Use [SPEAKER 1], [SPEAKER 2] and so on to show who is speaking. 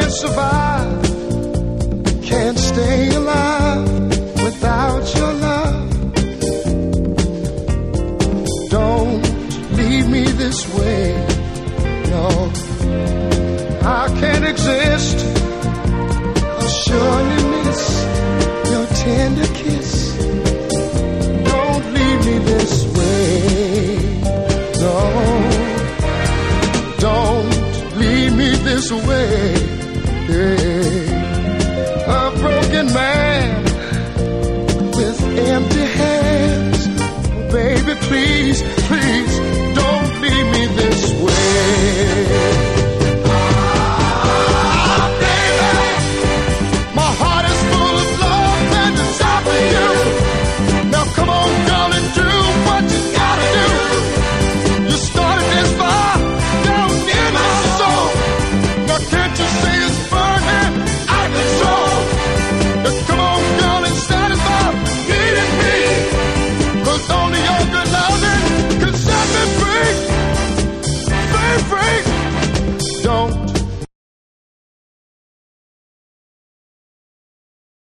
[SPEAKER 1] survive. Can't stay alive without your love. Don't leave me this way, no. I can't exist. I'll surely miss your tender kiss. Don't leave me this way, no. Don't leave me this way. A broken man with empty hands. Baby, please, please.